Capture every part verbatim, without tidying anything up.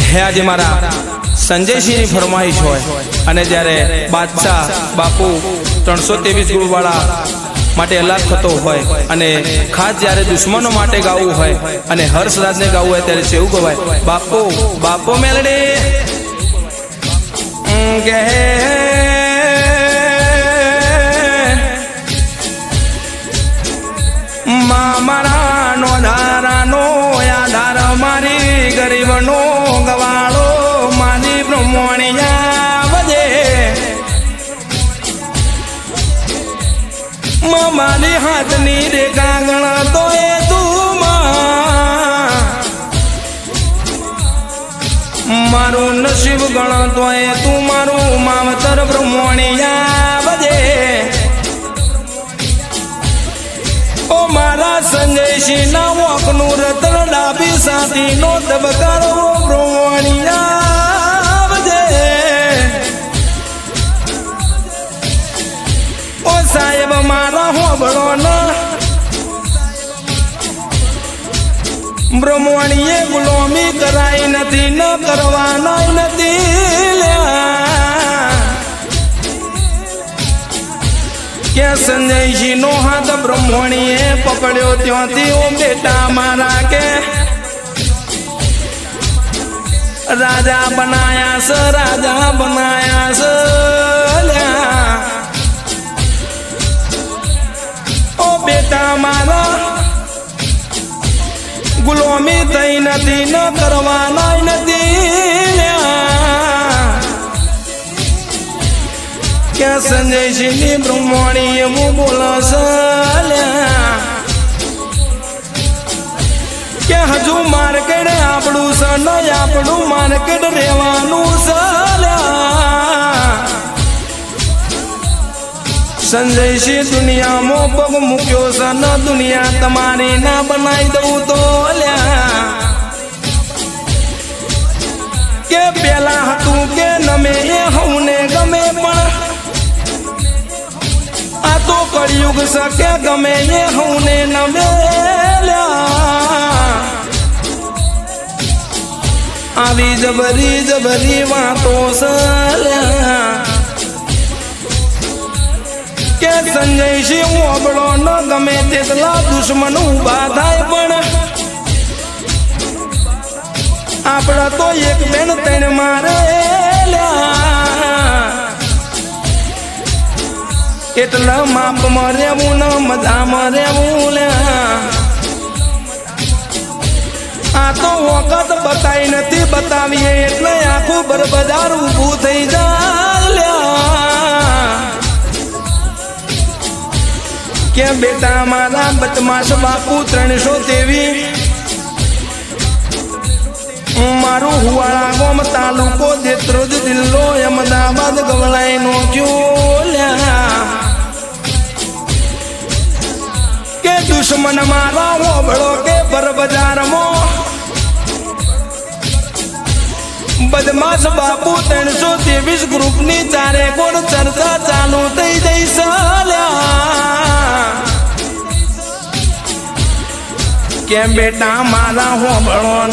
હે આજે મારા સંજયસિંહની ફરમાઈશ હોય અને જ્યારે બાદશાહ બાપુ ત્રણસો ત્રેવીસ ગુરુવાળા માટે અલાપ થતો હોય અને ખાસ જ્યારે દુશ્મનો માટે ગાવું હોય અને હર્ષરાજને ગાવું હોય ત્યારે એવું ગવાય બાપો બાપો મેલડે કે મારા નો ધારાનો આધાર મારી ગરીબનો ગવાળો મારી બ્રહ્મણિયા વધે મારી હાથની રેખા ગણતો એ તું મારું નસીબ ગણતો એ તું મારું માવતર બ્રહ્મણિયા વધે ઓ મારા સંજયસિંહ ના વોકનું રતન ડાબી સાથી નો દબકારો બ્રહ્મણિયા વધે ઓ સાહેબ મારા હોબળો ન બ્રહ્મણીએ ગુલામી કરાઈ નથી ન કરવાના નથી કે સંજયસિંહ નો હાથ બ્રહ્મણીએ પકડ્યો ત્યાંથી ઓ બેટા મારા કે રાજા બનાયા સ રાજા બનાયા સ ઓ બેટા મારા ગુલામી થઈ નથી ન કરવાના નથી કે સંજયસિંહની બ્રહ્મણી એવું બોલસ કે હજુ માર્કેટ આપણું છે ન આપણું માર્કેટ રહેવાનું છે સંજયસિંહ દુનિયામાં પગ મૂક્યો છે ન દુનિયા તમારી ના બનાવી દઉં તો કે પેલા હતું કે નમે એ હવને ગમે પણ આ તો કળિયુગ છે કે ગમે એ હવને નમે આવી જબરી જબરી વાતો છે કે સંજયસિંહ ઓબળો ન ગમે તેટલા દુશ્મન ઉભા થાય પણ આપણા તો એક બેન તૈન મારે એટલા માપમાં રહેવું ન મજામાં રહેવું આ તો વખત બતાવી નથી બતાવીએ એટલે આખું બરબજાર ઊભું થઈ જાય કે બેટા મારા બદમાશ બાપુ ત્રણસો તેવી મારું હુવાળા ગોમ તાલુકો દેત્રોજ જિલ્લો અમદાવાદ ગવળાઈ નો કે દુશ્મન મારા હોબળો કે બરબજારમાં બદમાશ બાપુ ત્રણસો ત્રેવીસ ગ્રુપની ચારે કોણ ચર્ચા ચાલુ થઈ જઈ કે બેટા મારા હોબળો ન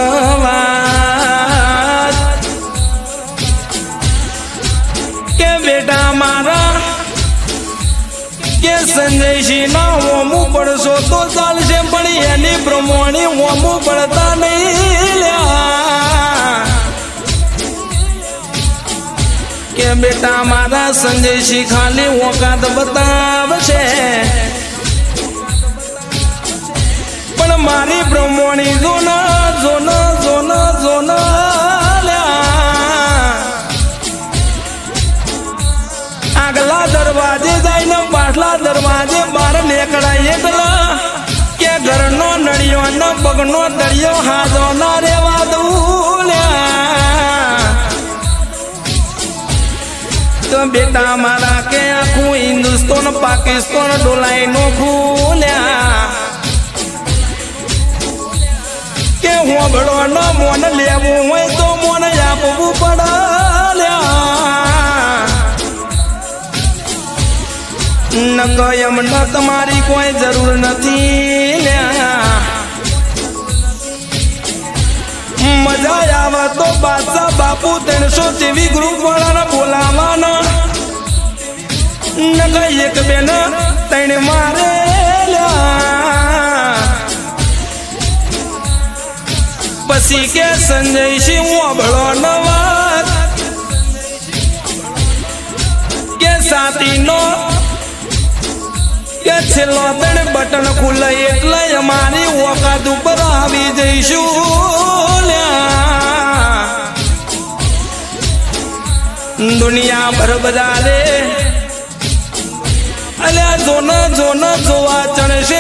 કે બેટા મારા કે સંજયસિંહ ના હોમું પડશો તો ચાલશે પણ એની બ્રહ્મણી હોમું પડતા નહીં કે બેટા મારા સંજયસિંહ ખાલી ઓકાત બતાવશે પણ મારી બ્રહ્મણી જોન જોન જોન જોન આગલા દરવાજે જઈને પાછલા દરવાજે બહાર નીકળાય એટલા કે ઘરનો નળિયો ન પગનો દરિયો હાજો ના રેવા દઉં તો બેટા મારા કે આખું હિન્દુસ્તાન પાકિસ્તાન ડોલાઈ નો ખુલ્યા કે હોબળો ન મોન લેવું હોય તો મોન આપવું પડે ન કયમ ન તમારી કોઈ જરૂર નથી મજા આવે તો બાદશાહ બાપુ ત્રણસો તેવી ગ્રુપ વાળાને બોલાવાના ન કઈ એક બેન તૈણ મારે પછી કે સંજયસિંહ ઓબળો નવાજ કે સાતીનો કે છેલ્લો ત્રણ બટન ખુલે એટલે અમારી ઓકાત ઉપર આવી જઈશું દુનિયા ભર બધા રે અલ્યા જોન જોન જોવા ચણશે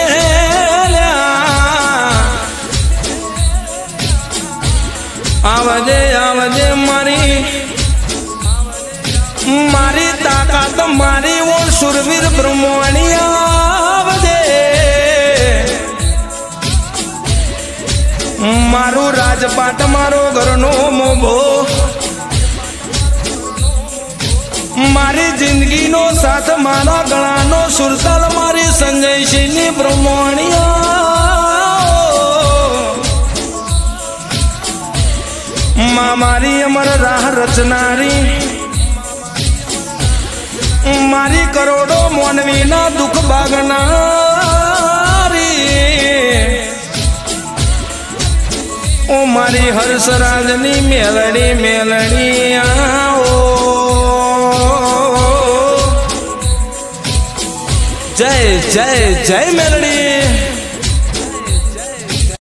આવજે આવજે મારી મારી તાકાત મારી ઓ સુરવીર બ્રહ્મણી આવજે મારું રાજપાટ મારો ઘરનો મોભો મારી જિંદગીનો સાથ મારા ગળાનો સુરતાલ મારી સંજયસિંહની બ્રહ્મણી માં મારી અમર રાહ રચનારી મારી કરોડો મોનવીના દુઃખ ભાગનારી ઓ મારી હર્ષરાજની મેલડી મેલડી આવો જય જય જય મેલડી